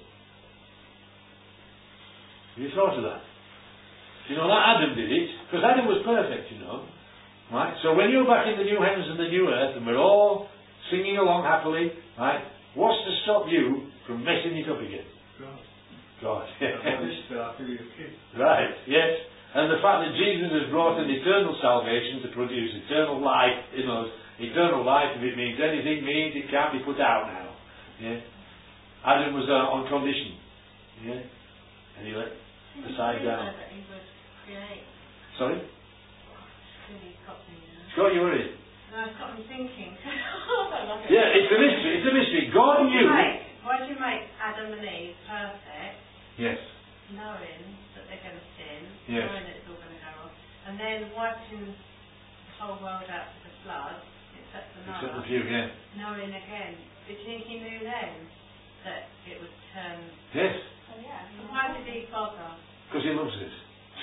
Have you thought of that? You know, like Adam did it, because Adam was perfect, you know. Right? So when you're back in the new heavens and the new earth, and we're all singing along happily, right? What's to stop you from messing it up again? God. God. Right. Right, yes. And the fact that Jesus has brought an eternal salvation to produce eternal life in us. Eternal life, if it means anything, means it can't be put out now. Yeah. Adam was uh, on condition. Yeah. And he let the side down. That he would create. Sorry? Really got me now. It's got you worried. No, it's got me thinking. Yeah, it's a mystery. It's a mystery. God knew. Why do you make Adam and Eve perfect, Yes. knowing that they're going to sin, Yes. knowing that it's all going to go wrong, and then wiping the whole world out with the flood, except for Except Noah, the few, yeah. knowing again, did you think he knew then that it would turn? Yes. Oh yeah. So why did he bother? Because he loves us.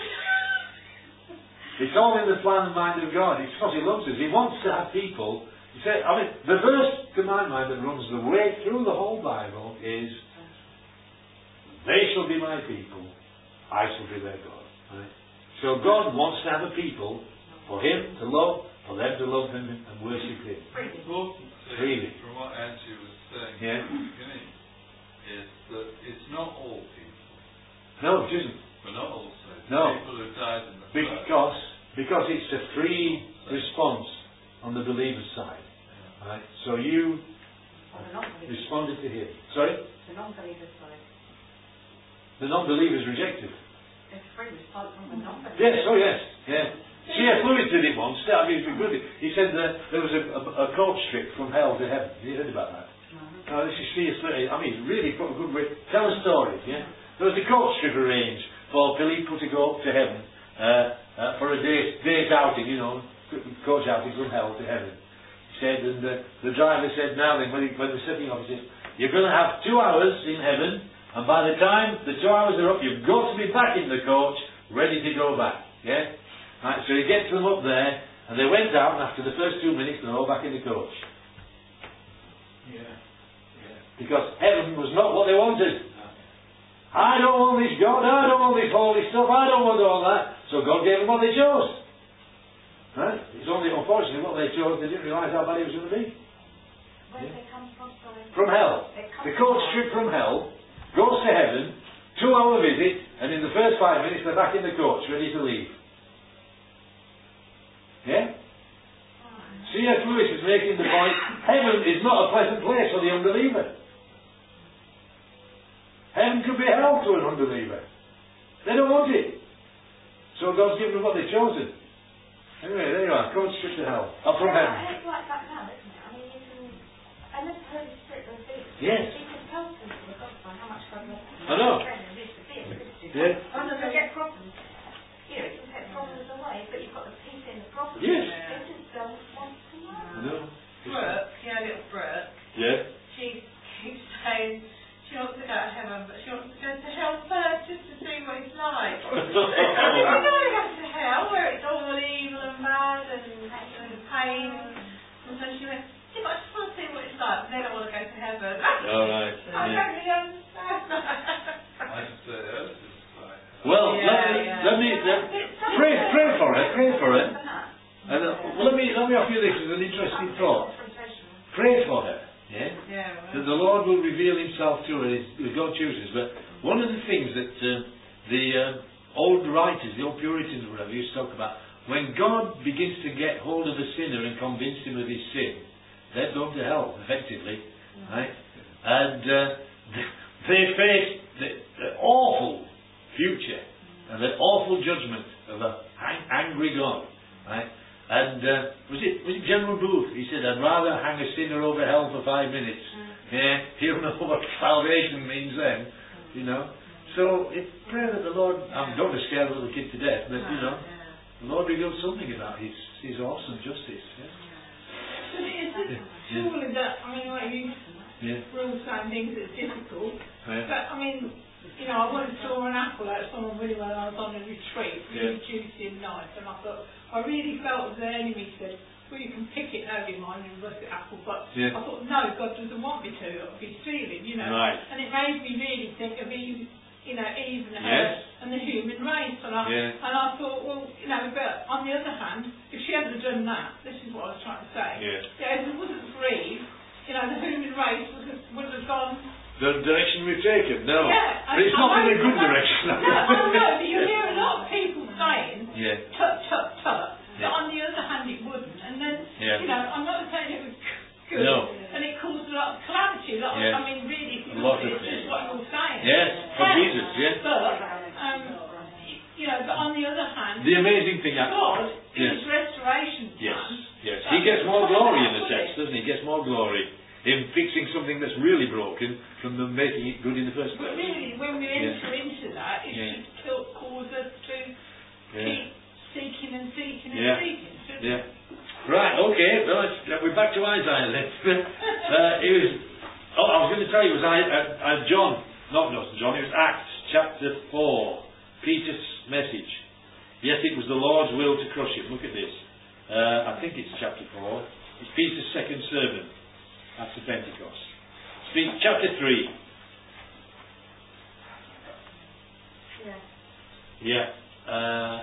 It's all in the plan and mind of God. It's because he loves us. He wants to have people. He said, I mean, the verse to my mind that runs the way through the whole Bible is, they shall be my people, I shall be their God. Right? So God wants to have a people for him to love, for them to love him and worship him. The important thing, Really. from what Angie was saying Yeah. at the beginning, is that it's not all people. No, it isn't. But not all saved. No. People who died in the flood. Because, because it's a free response on the believer's side. Yeah. Right? So you Or the non-believers. responded to him. Sorry? The non-believers side. The non-believers rejected. It's a free response from the non-believers. Yes, oh yes, yeah. C F Lewis did it once. I mean, it's good. He said that there was a, a, a coach trip from hell to heaven. Have you heard about that? Mm-hmm. No, this is C S Lewis. I mean, really put a good way. Tell a story, yeah? There was a coach trip arranged for people to go up to heaven uh, uh, for a day, day's outing, you know, coach outing from hell to heaven. He said, and uh, the driver said, now then, when, he, when the setting off, he said, you're going to have two hours in heaven, and by the time the two hours are up, you've got to be back in the coach, ready to go back. Yeah? Right, so he gets them up there, and they went out, and after the first two minutes, they're all back in the coach. Yeah. Yeah. Because heaven was not what they wanted. I don't want this God, I don't want this holy stuff, I don't want all that. So God gave them what they chose. Right? It's only unfortunately what they chose, they didn't realise how bad it was going to be. Where do they come from, sorry? From hell. They come The coach from- trip from hell goes to heaven, two hour visit, and in the first five minutes they're back in the coach, ready to leave. Yeah? C F Lewis is making the point, heaven is not a pleasant place for the unbeliever. Heaven could be hell to an unbeliever. They don't want it. So God's given them what they've chosen. Anyway, there you are, coach trip to hell. Up from heaven. It's like that now, isn't it? I mean, you can, and the Holy Spirit reveals. Yes. You can tell people the gospel and how much God loves them. I know. Friend and used to be a Christian. Yeah. When they get problems, you know, it can take problems away, but you've got the peace in the problem. Yes. They just don't want to know. I know. Brooke, you know, little Brooke, Yeah. she keeps saying she wants to go to heaven, but she wants to go to hell first just to see what it's like. I said, you know, you go to hell where it's all evil and bad and, and pain. And so she went, yeah, but I just want to see what it's like, but then I want to go to heaven. All right. I Yeah. don't really understand that. I say earth is like hell. Well, Yeah, let me, yeah. let me let, pray, pray for it, pray for it. And uh, well, let me let me offer you this as an interesting thought. Confrontation. Pray for her, yeah. Yeah. Yeah, well. That the Lord will reveal Himself to us if God chooses. But one of the things that uh, the uh, old writers, the old Puritans, whatever, used to talk about, when God begins to get hold of a sinner and convince him of his sin, they're going to hell, effectively, mm. right? And uh, they face the, the awful future mm. and the awful judgment of an angry God, right? And uh, was it was it General Booth? He said, "I'd rather hang a sinner over hell for five minutes. Mm. Yeah, he'll know what salvation means then, you know." So it's prayer that the Lord. I'm not going to scare the little kid to death, but you know, the Lord reveals something about His His awesome justice. Yeah? But is it surely that, I mean, like you yeah. rules and things that's difficult, yeah. but I mean, you know, I once saw an apple out of someone really when I was on a retreat, really yeah. juicy and nice, and I thought, I really felt as the enemy said, well, you can pick it, never mind, and roast the apple, but yeah. I thought, no, God doesn't want me to, I'll be stealing, you know, right. and it made me really think of Eve, you know, Eve and her yes. and the human race, and I, yeah. and I thought, well, you know, but on the other hand, if she hadn't done that, this is what I was trying to say, yeah. yeah, if it wasn't for Eve, you know, the human race would have, would have gone the direction we've taken, no. yeah, But it's not in a good direction. No, I know, but you hear a lot of people saying, yeah. tut, tut, tut, yeah. but on the other hand it wouldn't, and then, yeah. you know, I'm not saying it was good, no. and it caused a lot of calamity, a lot yeah. of, I mean, really, if you a look lot at it, of it's just what you're saying. yes, for yeah. Jesus, yes. But, um, you know, but on the other hand, the amazing thing, God, in yes. His restoration yes, plan, yes, He gets more glory in a sense, doesn't He? He gets more glory in fixing something that's really broken from them making it good in the first place. But really, when we yeah. enter into that, it yeah. should still cause us to yeah. keep seeking and seeking and yeah. seeking, shouldn't yeah. it? Right, okay, well, let's, we're back to Isaiah then. uh, it was, oh, I was going to tell you, it was I, uh, uh, John, not not John, it was Acts chapter four, Peter's message. Yes, it was the Lord's will to crush him. Look at this. Uh, I think it's chapter four. It's Peter's second sermon after Pentecost. Speak, chapter three. Yeah. Yeah. Uh,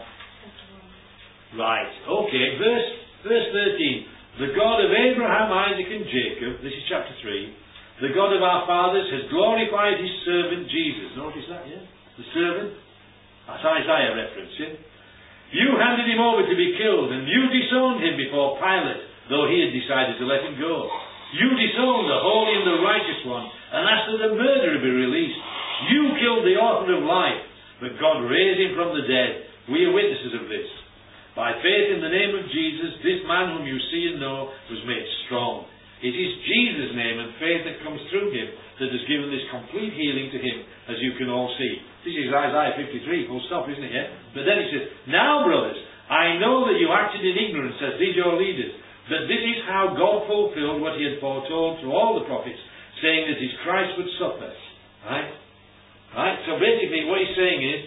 right. Okay. Verse verse thirteen. The God of Abraham, Isaac, and Jacob. This is chapter three. The God of our fathers has glorified His servant Jesus. Notice that, yeah. The servant. That's Isaiah reference, yeah. You handed him over to be killed, and you disowned him before Pilate, though he had decided to let him go. You disowned the holy and the righteous one, and asked that the murderer be released. You killed the author of life, but God raised him from the dead. We are witnesses of this. By faith in the name of Jesus, this man whom you see and know was made strong. It is Jesus' name and faith that comes through him that has given this complete healing to him, as you can all see. This is Isaiah fifty-three, full stop, isn't it? Yeah? But then he says, now, brothers, I know that you acted in ignorance, as did your leaders, that this is how God fulfilled what He had foretold through all the prophets, saying that His Christ would suffer. Right? Right? So basically what he's saying is,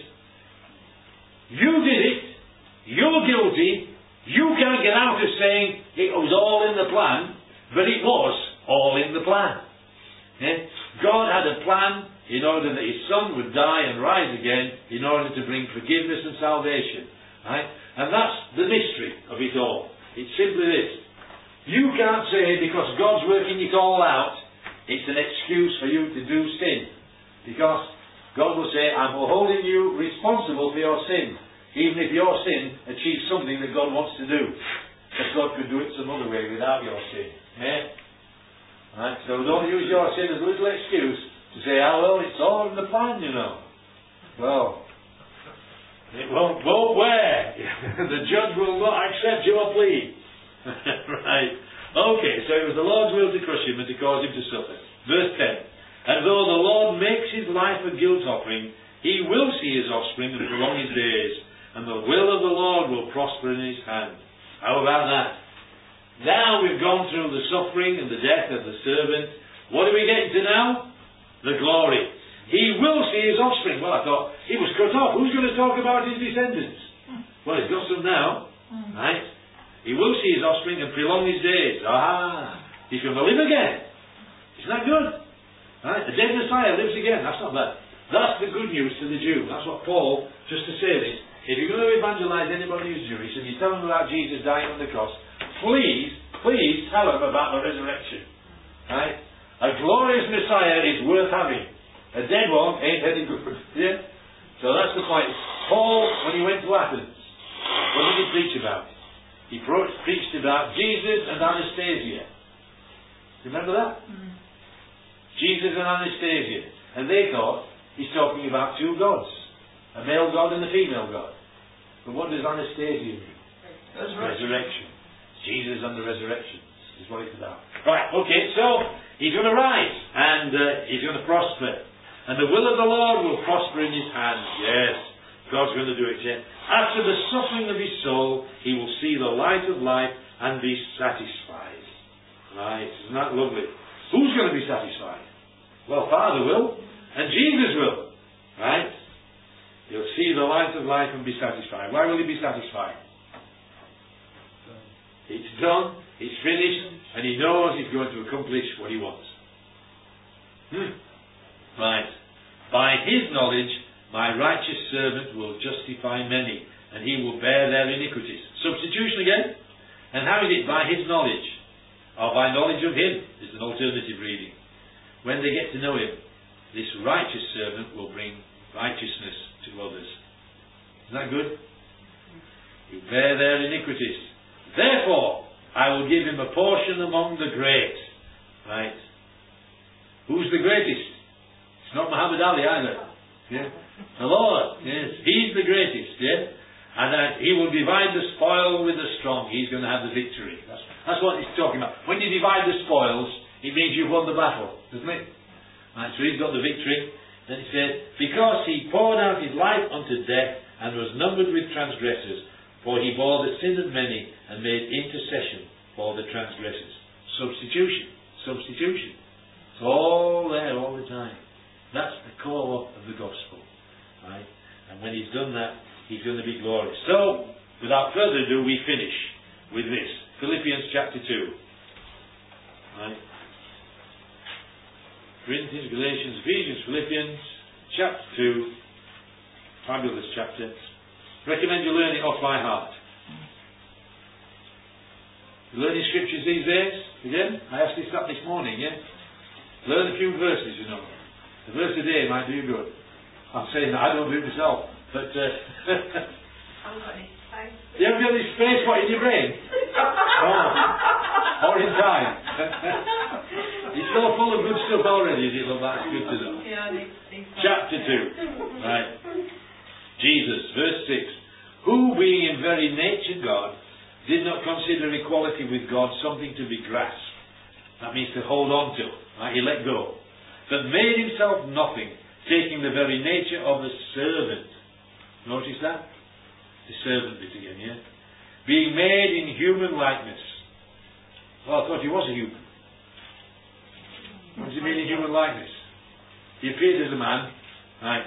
you did it, you're guilty, you can't get out of saying it was all in the plan, but it was all in the plan. Yeah? God had a plan in order that His Son would die and rise again in order to bring forgiveness and salvation. Right? And that's the mystery of it all. It's simply this. You can't say because God's working it all out, it's an excuse for you to do sin. Because God will say, I'm holding you responsible for your sin, even if your sin achieves something that God wants to do. Because God could do it some other way without your sin. Yeah? Right? So don't use your sin as a little excuse to say, oh well, it's all in the plan, you know. Well, it won't, won't wear. The judge will not accept your plea. Right. Okay, so it was the Lord's will to crush him and to cause him to suffer. Verse ten. And though the Lord makes his life a guilt offering, he will see his offspring and prolong his days, and the will of the Lord will prosper in his hand. How about that? Now we've gone through the suffering and the death of the servant. What are we getting to now? The glory. He will see his offspring. Well, I thought, he was cut off. Who's going to talk about his descendants? Well, he's got some now. Right? He will see his offspring and prolong his days. Ah, he's going to live again. Isn't that good? Right? The dead Messiah lives again. That's not bad. That's the good news to the Jew. That's what Paul, just to say this, if you're going to evangelise anybody who's Jewish and you tell them about Jesus dying on the cross, please, please tell them about the resurrection. Right? A glorious Messiah is worth having. A dead one ain't any good. Yeah? So that's the point. Paul, when he went to Athens, what did he preach about? He pro- preached about Jesus and Anastasia. Remember that? Mm. Jesus and Anastasia. And they thought he's talking about two gods. A male god and a female god. But what does Anastasia mean? Resurrection. Resurrection. Jesus and the resurrection is what it's about. Right, okay, so he's going to rise and uh, he's going to prosper. And the will of the Lord will prosper in his hands. Yes, God's going to do it. Yeah. After the suffering of his soul, he will see the light of life and be satisfied. Right, isn't that lovely? Who's going to be satisfied? Well, Father will, and Jesus will. Right? He'll see the light of life and be satisfied. Why will he be satisfied? It's done, it's finished, and he knows he's going to accomplish what he wants. Hmm. Right. By his knowledge, my righteous servant will justify many, and he will bear their iniquities. Substitution again. And how is it? By his knowledge. Or by knowledge of him, is an alternative reading. When they get to know him, this righteous servant will bring righteousness to others. Isn't that good? You bear their iniquities. Therefore, I will give him a portion among the great. Right? Who's the greatest? It's not Muhammad Ali either. Yeah? The Lord. Yes. He's the greatest. Yeah? And uh, he will divide the spoil with the strong. He's going to have the victory. That's, that's what he's talking about. When you divide the spoils, it means you've won the battle. Doesn't it? Right, so he's got the victory. Then he said, because he poured out his life unto death and was numbered with transgressors, for he bore the sin of many and made intercession for the transgressors. Substitution. Substitution. It's all there all the time. That's the core of the gospel. Right? And when he's done that, he's going to be glorious. So, without further ado, we finish with this. Philippians chapter two. Right? Corinthians, Galatians, Ephesians, Philippians, chapter two. Fabulous chapter. Recommend you learn it off by heart. You learning scriptures these days? Again? I asked this up this morning, yeah? Learn a few verses, you know. The verse a day might do you good. I'm saying that I don't do it myself. But, uh... I haven't got any space. You haven't got any space, what, in your brain? Oh. Or in time. It's so full of good stuff already, is it? Look, that's good to know. Yeah, I need, need Chapter two. Right. Jesus, verse six. Who, being in very nature God, did not consider equality with God something to be grasped. That means to hold on to. Right? He let go. But made himself nothing, taking the very nature of a servant. Notice that? The servant bit again, yeah? Being made in human likeness. Well, I thought he was a human. What does he mean in human likeness? He appeared as a man, right?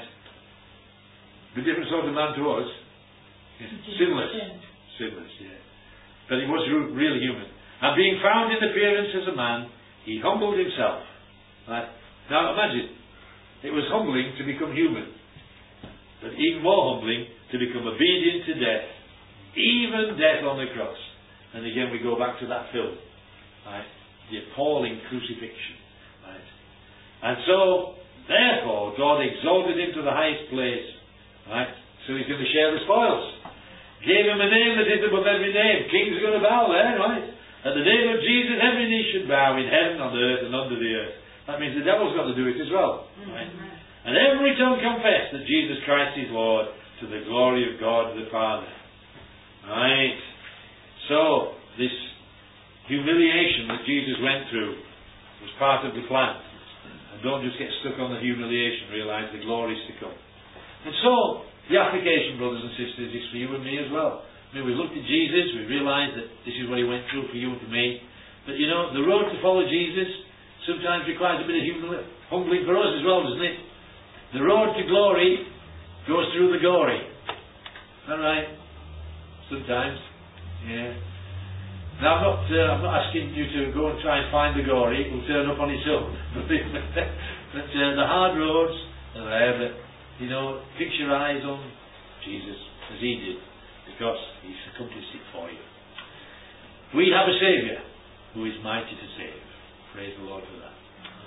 The different sort of man to us. Yes. Sinless. Sinless, yeah. But he was really human. And being found in appearance as a man, he humbled himself. Right? Now imagine, it was humbling to become human. But even more humbling to become obedient to death. Even death on the cross. And again we go back to that film. Right? The appalling crucifixion. Right? And so, therefore, God exalted him to the highest place. Right? So he's going to share the spoils. Gave him a name that is above every name. Kings are going to bow there, right? At the name of Jesus, every knee should bow in heaven, on the earth, and under the earth. That means the devil's got to do it as well. Right? Mm-hmm. And every tongue confess that Jesus Christ is Lord, to the glory of God the Father. Right? So, this humiliation that Jesus went through was part of the plan. And don't just get stuck on the humiliation, realise the glory is to come. And so, the application, brothers and sisters, is for you and me as well. I mean, we looked at Jesus, we realised that this is what he went through for you and for me. But you know, the road to follow Jesus sometimes requires a bit of humil- humbling for us as well, doesn't it? The road to glory goes through the gory. Alright? Sometimes. Yeah. Now I'm not uh, I'm not asking you to go and try and find the gory, it will turn up on its own. but uh, the hard roads are there, but you know, fix your eyes on Jesus as he did, because he's accomplished it for you. We have a Saviour who is mighty to save. Praise the Lord for that.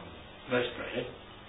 Let's pray.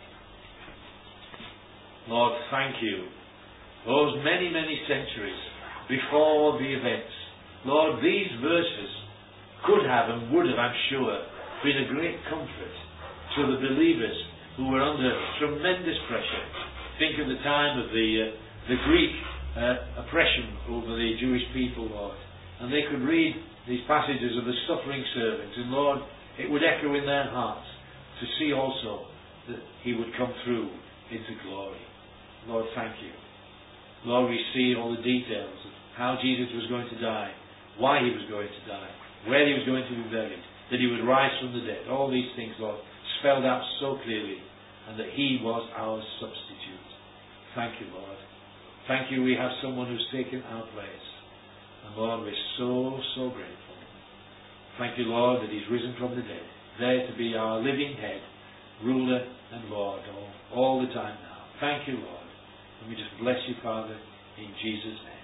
Lord, thank you. Those many, many centuries before the events, Lord, these verses could have and would have, I'm sure, been a great comfort to the believers who were under tremendous pressure. Think of the time of the uh, the Greek uh, oppression over the Jewish people, Lord, and they could read these passages of the suffering servant, and Lord, it would echo in their hearts to see also that He would come through into glory. Lord, thank you. Lord, we see all the details of how Jesus was going to die, why He was going to die, where He was going to be buried, that He would rise from the dead. All these things, Lord, spelled out so clearly, and that He was our substitute. Thank you, Lord. Thank you, we have someone who's taken our place. And Lord, we're so, so grateful. Thank you, Lord, that He's risen from the dead, there to be our living head, ruler and Lord all, all the time now. Thank you, Lord. And we just bless you, Father, in Jesus' name.